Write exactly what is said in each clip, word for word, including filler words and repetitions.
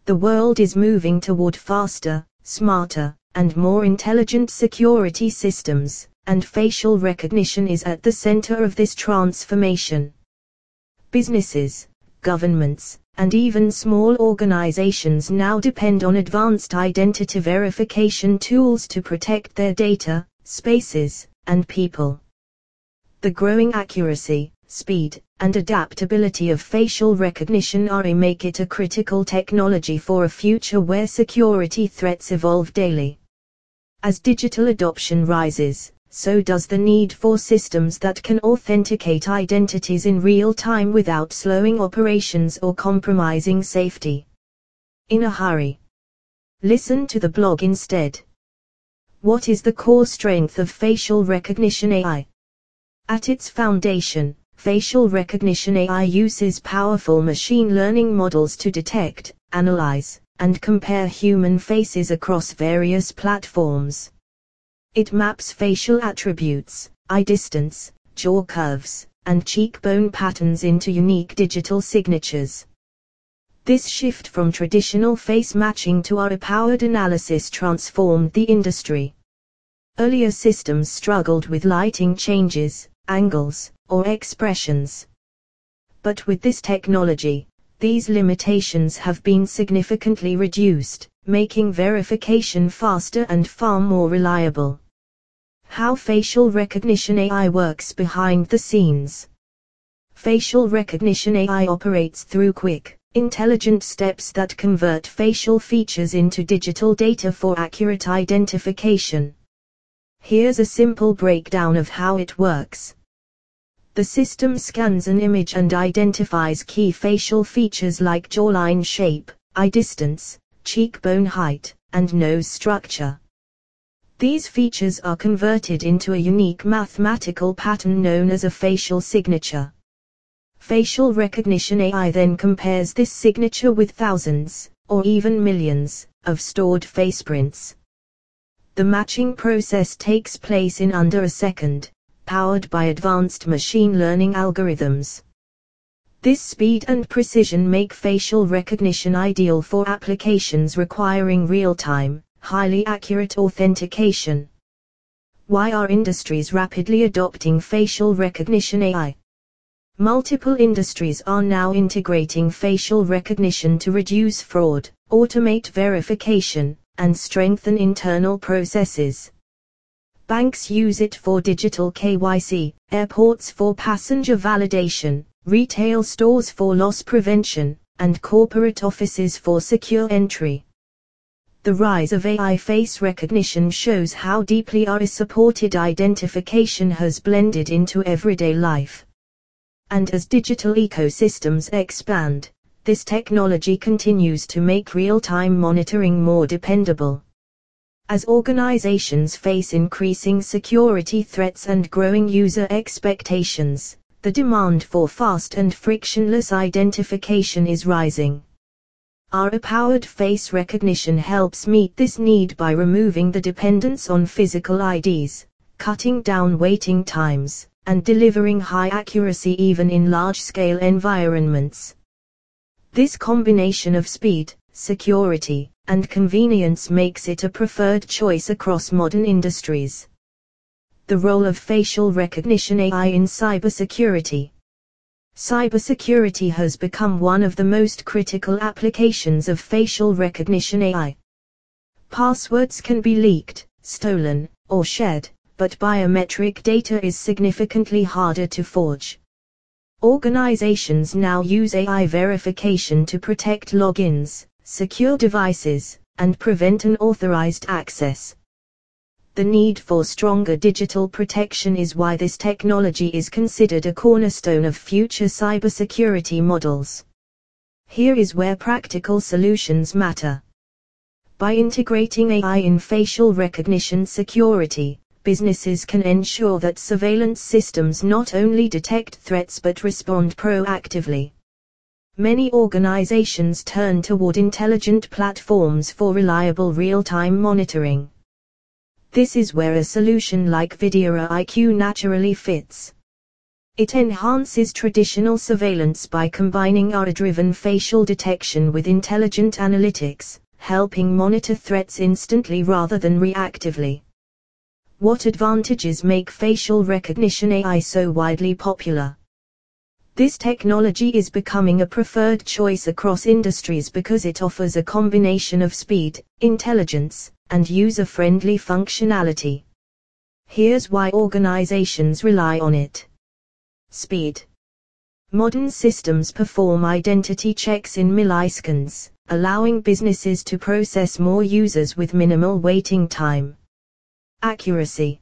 The world is moving toward faster, smarter, and more intelligent security systems, and facial recognition is at the center of this transformation. Businesses, governments, and even small organizations now depend on advanced identity verification tools to protect their data, spaces, and people. The growing accuracy, speed, and adaptability of facial recognition are make it a critical technology for a future where security threats evolve daily. As digital adoption rises, so does the need for systems that can authenticate identities in real time without slowing operations or compromising safety. In a hurry. Listen to the blog instead. What is the core strength of facial recognition A I? At its foundation, facial recognition A I uses powerful machine learning models to detect, analyze, and compare human faces across various platforms. It maps facial attributes, eye distance, jaw curves, and cheekbone patterns into unique digital signatures. This shift from traditional face matching to A I-powered analysis transformed the industry. Earlier systems struggled with lighting changes, angles, or expressions. But with this technology, these limitations have been significantly reduced, making verification faster and far more reliable. How facial recognition A I works behind the scenes. Facial recognition A I operates through quick, intelligent steps that convert facial features into digital data for accurate identification. Here's a simple breakdown of how it works. The system scans an image and identifies key facial features like jawline shape, eye distance, cheekbone height, and nose structure. These features are converted into a unique mathematical pattern known as a facial signature. Facial recognition A I then compares this signature with thousands, or even millions, of stored faceprints. The matching process takes place in under a second, powered by advanced machine learning algorithms. This speed and precision make facial recognition ideal for applications requiring real-time, highly accurate authentication. Why are industries rapidly adopting facial recognition A I? Multiple industries are now integrating facial recognition to reduce fraud, automate verification, and strengthen internal processes. Banks use it for digital K Y C, airports for passenger validation, retail stores for loss prevention, and corporate offices for secure entry. The rise of A I face recognition shows how deeply A I-supported identification has blended into everyday life. And as digital ecosystems expand, this technology continues to make real-time monitoring more dependable. As organizations face increasing security threats and growing user expectations, the demand for fast and frictionless identification is rising. A I-powered face recognition helps meet this need by removing the dependence on physical I Ds, cutting down waiting times, and delivering high accuracy even in large-scale environments. This combination of speed, security, and convenience makes it a preferred choice across modern industries. The role of facial recognition A I in cybersecurity. Cybersecurity has become one of the most critical applications of facial recognition A I. Passwords can be leaked, stolen, or shared, but biometric data is significantly harder to forge. Organizations now use A I verification to protect logins, secure devices, and prevent unauthorized access. The need for stronger digital protection is why this technology is considered a cornerstone of future cybersecurity models. Here is where practical solutions matter. By integrating A I in facial recognition security, businesses can ensure that surveillance systems not only detect threats but respond proactively. Many organizations turn toward intelligent platforms for reliable real-time monitoring. This is where a solution like Videra I Q naturally fits. It enhances traditional surveillance by combining A I-driven facial detection with intelligent analytics, helping monitor threats instantly rather than reactively. What advantages make facial recognition A I so widely popular? This technology is becoming a preferred choice across industries because it offers a combination of speed, intelligence, and user-friendly functionality. Here's why organizations rely on it. Speed. Modern systems perform identity checks in milliseconds, allowing businesses to process more users with minimal waiting time. Accuracy.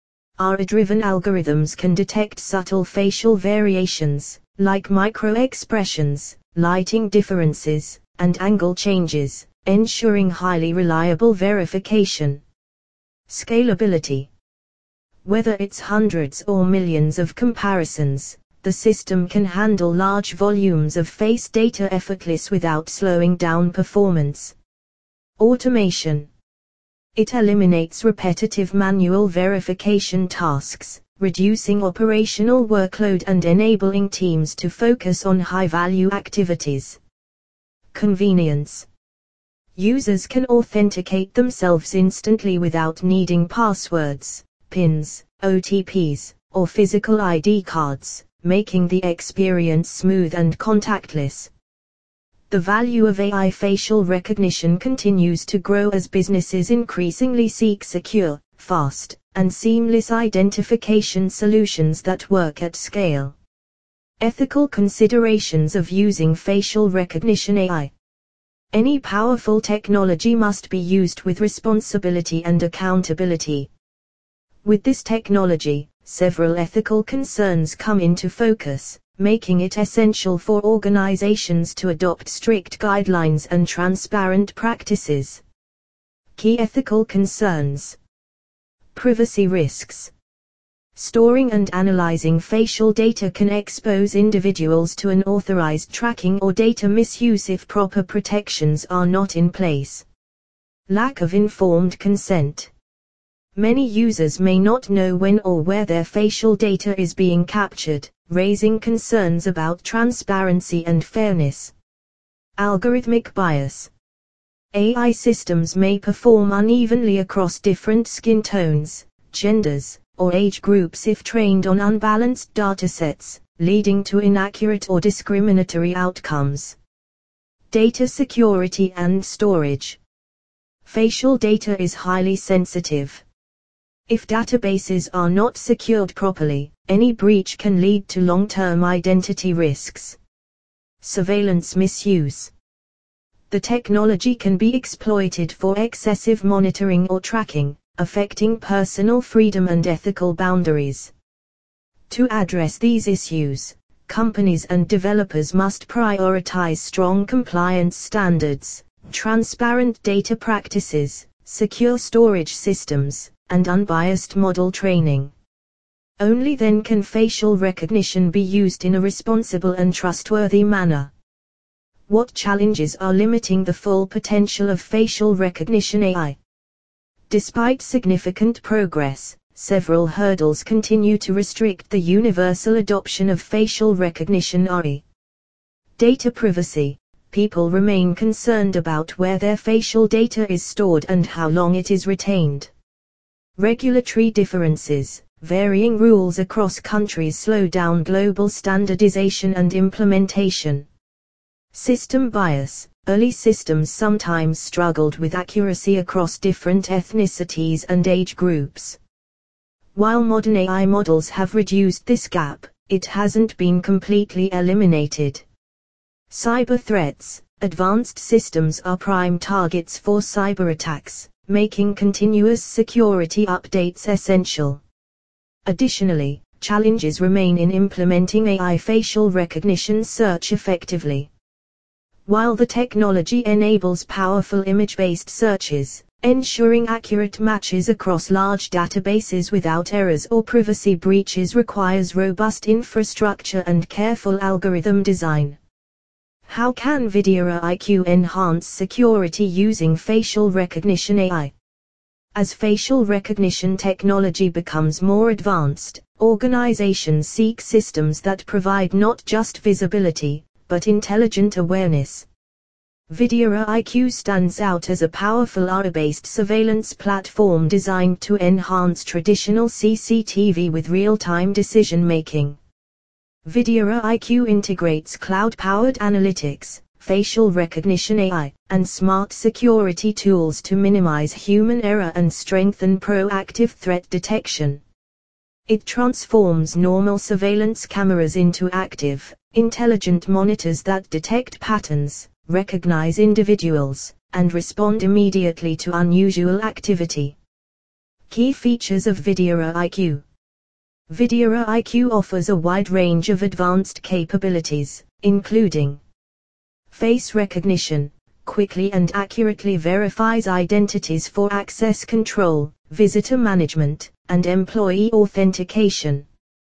A I-driven algorithms can detect subtle facial variations, like micro-expressions, lighting differences, and angle changes, ensuring highly reliable verification. Scalability. Whether it's hundreds or millions of comparisons, the system can handle large volumes of face data effortlessly without slowing down performance. Automation. It eliminates repetitive manual verification tasks, reducing operational workload and enabling teams to focus on high-value activities. Convenience. Users can authenticate themselves instantly without needing passwords, PINs, O T Ps, or physical I D cards, making the experience smooth and contactless. The value of A I facial recognition continues to grow as businesses increasingly seek secure, fast, and seamless identification solutions that work at scale. Ethical considerations of using facial recognition A I. Any powerful technology must be used with responsibility and accountability. With this technology, several ethical concerns come into focus, making it essential for organizations to adopt strict guidelines and transparent practices. Key ethical concerns. Privacy risks. Storing and analyzing facial data can expose individuals to unauthorized tracking or data misuse if proper protections are not in place. Lack of informed consent. Many users may not know when or where their facial data is being captured, raising concerns about transparency and fairness. Algorithmic bias. A I systems may perform unevenly across different skin tones, genders, or age groups if trained on unbalanced datasets, leading to inaccurate or discriminatory outcomes. Data security and storage. Facial data is highly sensitive. If databases are not secured properly, any breach can lead to long-term identity risks. Surveillance misuse. The technology can be exploited for excessive monitoring or tracking, affecting personal freedom and ethical boundaries. To address these issues, companies and developers must prioritize strong compliance standards, transparent data practices, secure storage systems, and unbiased model training. Only then can facial recognition be used in a responsible and trustworthy manner. What challenges are limiting the full potential of facial recognition A I? Despite significant progress, several hurdles continue to restrict the universal adoption of facial recognition A I. Data privacy. People remain concerned about where their facial data is stored and how long it is retained. Regulatory differences. Varying rules across countries slow down global standardization and implementation. System bias. Early systems sometimes struggled with accuracy across different ethnicities and age groups. While modern A I models have reduced this gap, it hasn't been completely eliminated. Cyber threats. Advanced systems are prime targets for cyber attacks, making continuous security updates essential. Additionally, challenges remain in implementing A I facial recognition search effectively. While the technology enables powerful image-based searches, ensuring accurate matches across large databases without errors or privacy breaches requires robust infrastructure and careful algorithm design. How can Vidya I Q enhance security using facial recognition A I? As facial recognition technology becomes more advanced, organizations seek systems that provide not just visibility, but intelligent awareness. Videra I Q stands out as a powerful A I-based surveillance platform designed to enhance traditional C C T V with real-time decision-making. Videra I Q integrates cloud-powered analytics, facial recognition A I, and smart security tools to minimize human error and strengthen proactive threat detection. It transforms normal surveillance cameras into active, intelligent monitors that detect patterns, recognize individuals, and respond immediately to unusual activity. Key features of Videra I Q. Videra I Q offers a wide range of advanced capabilities, including face recognition, quickly and accurately verifies identities for access control, visitor management, and employee authentication.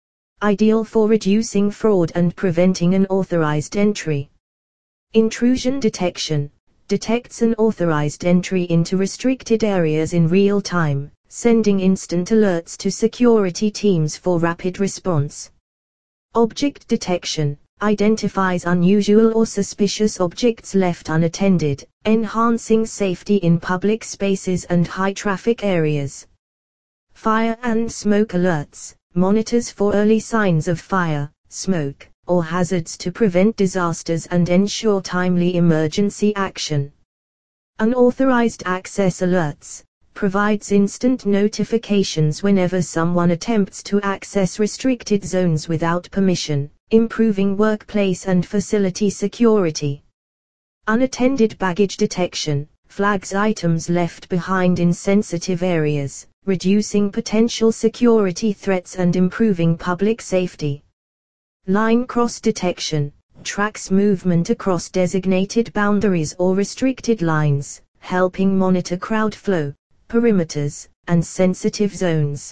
Ideal for reducing fraud and preventing unauthorized entry. Intrusion detection, detects unauthorized entry into restricted areas in real time, sending instant alerts to security teams for rapid response. Object detection, identifies unusual or suspicious objects left unattended, enhancing safety in public spaces and high-traffic areas. Fire and smoke alerts, monitors for early signs of fire, smoke, or hazards to prevent disasters and ensure timely emergency action. Unauthorized access alerts, provides instant notifications whenever someone attempts to access restricted zones without permission, improving workplace and facility security. Unattended baggage detection, flags items left behind in sensitive areas, reducing potential security threats and improving public safety. Line cross detection, tracks movement across designated boundaries or restricted lines, helping monitor crowd flow, perimeters, and sensitive zones.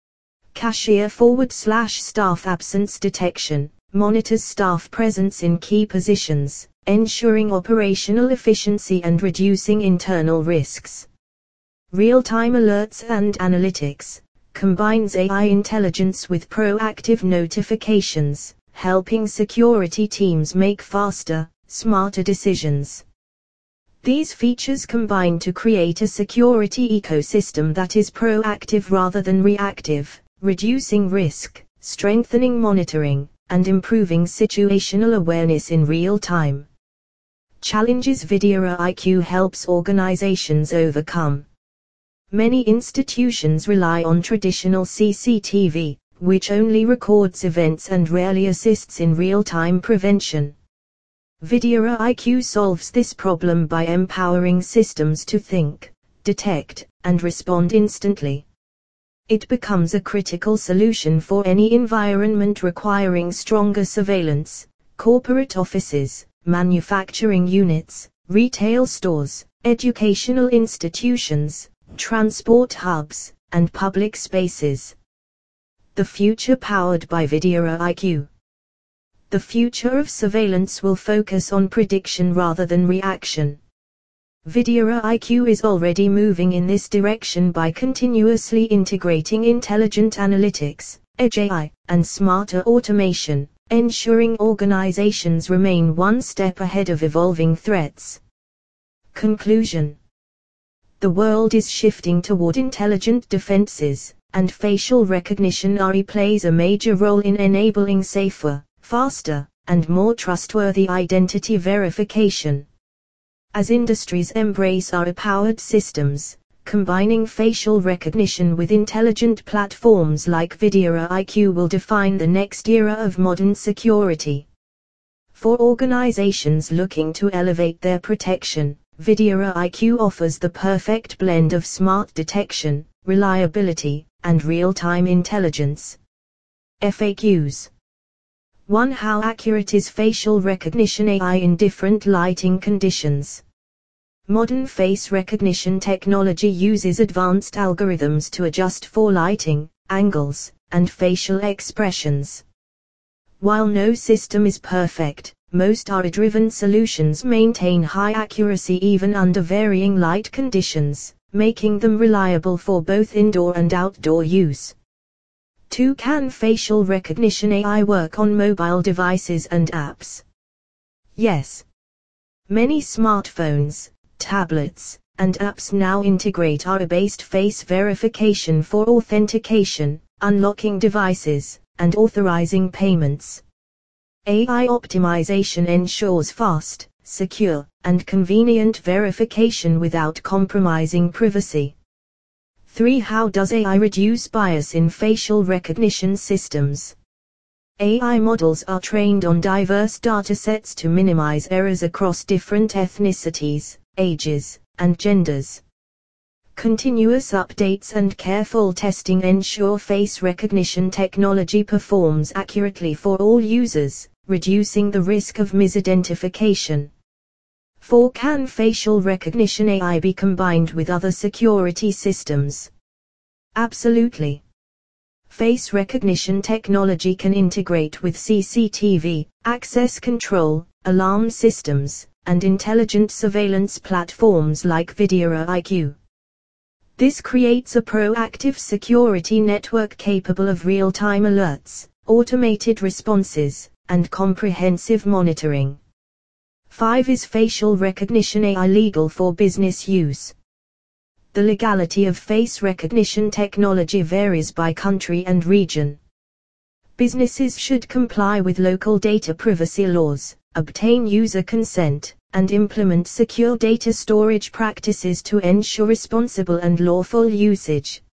Cashier forward slash staff absence detection, monitors staff presence in key positions, ensuring operational efficiency and reducing internal risks. Real-time alerts and analytics, combines A I intelligence with proactive notifications, helping security teams make faster, smarter decisions. These features combine to create a security ecosystem that is proactive rather than reactive, reducing risk, strengthening monitoring, and improving situational awareness in real time. Challenges Videra I Q helps organizations overcome. Many institutions rely on traditional C C T V, which only records events and rarely assists in real-time prevention. Videra I Q solves this problem by empowering systems to think, detect, and respond instantly. It becomes a critical solution for any environment requiring stronger surveillance: corporate offices, manufacturing units, retail stores, educational institutions, transport hubs, and public spaces. The future powered by Videra I Q. The future of surveillance will focus on prediction rather than reaction. Videra I Q is already moving in this direction by continuously integrating intelligent analytics, edge A I, and smarter automation, ensuring organizations remain one step ahead of evolving threats. Conclusion. The world is shifting toward intelligent defenses, and facial recognition A I plays a major role in enabling safer, faster, and more trustworthy identity verification. As industries embrace A I-powered systems, combining facial recognition with intelligent platforms like Videra I Q will define the next era of modern security. For organizations looking to elevate their protection, Videra I Q offers the perfect blend of smart detection, reliability, and real-time intelligence. F A Qs. one How accurate is facial recognition A I in different lighting conditions? Modern face recognition technology uses advanced algorithms to adjust for lighting, angles, and facial expressions. While no system is perfect, most A I-driven solutions maintain high accuracy even under varying light conditions, making them reliable for both indoor and outdoor use. two Can facial recognition A I work on mobile devices and apps? Yes. Many smartphones, tablets, and apps now integrate A I-based face verification for authentication, unlocking devices, and authorizing payments. A I optimization ensures fast, secure, and convenient verification without compromising privacy. three How does A I reduce bias in facial recognition systems? A I models are trained on diverse datasets to minimize errors across different ethnicities, ages, and genders. Continuous updates and careful testing ensure face recognition technology performs accurately for all users, reducing the risk of misidentification. four Can facial recognition A I be combined with other security systems? Absolutely. Face recognition technology can integrate with C C T V, access control, alarm systems, and intelligent surveillance platforms like VideoIQ. This creates a proactive security network capable of real-time alerts, automated responses, and comprehensive monitoring. five Is facial recognition A I legal for business use? The legality of face recognition technology varies by country and region. Businesses should comply with local data privacy laws, obtain user consent, and implement secure data storage practices to ensure responsible and lawful usage.